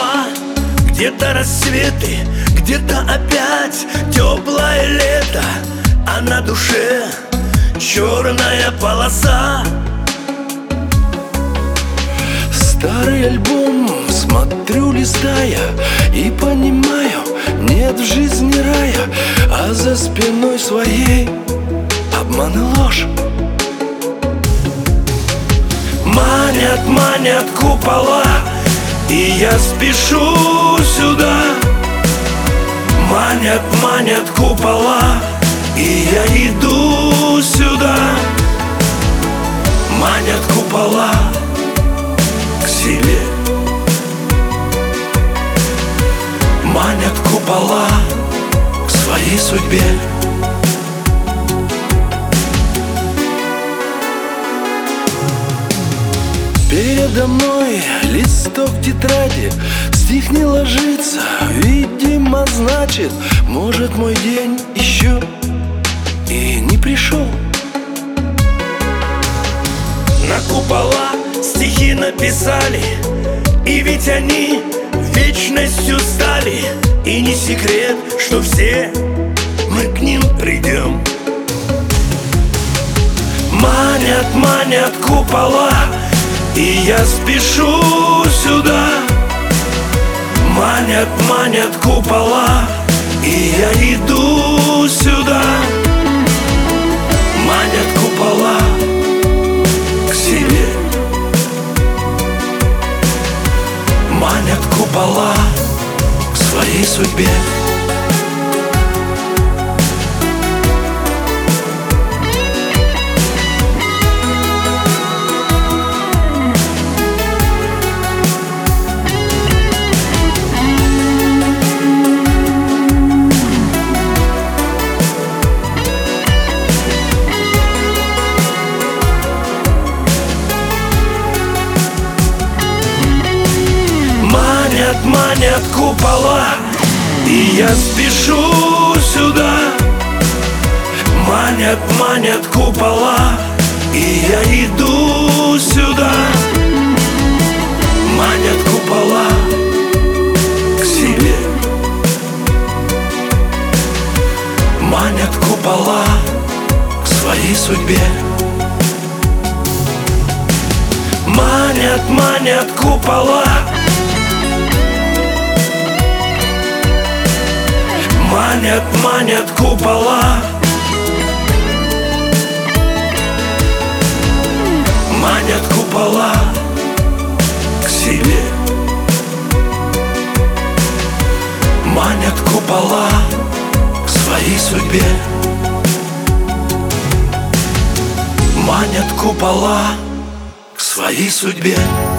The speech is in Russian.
купола, где-то рассветы, где-то опять теплое лето, а на душе черная полоса. Старый альбом смотрю, листая, и понимаю, нет в жизни рая, а за спиной своей обман и ложь. Манят, манят купола, и я спешу сюда. Манят, манят купола, и я иду сюда. Манят купола к себе. Манят купола к своей судьбе. Передо мной листок тетради, стих не ложится, видимо, значит, может, мой день еще и не пришел. На купола стихи написали, и ведь они вечностью стали. И не секрет, что все мы к ним придем. Манят, манят купола, и я спешу сюда. Манят, манят купола, и я иду сюда. Манят купола к себе. Манят купола к своей судьбе. Манят купола, и я спешу сюда. Манят, манят купола, и я иду сюда. Манят купола к себе. Манят купола к своей судьбе. Манят, манят купола. Манят, манят купола. Манят купола к себе. Манят купола к своей судьбе. Манят купола к своей судьбе.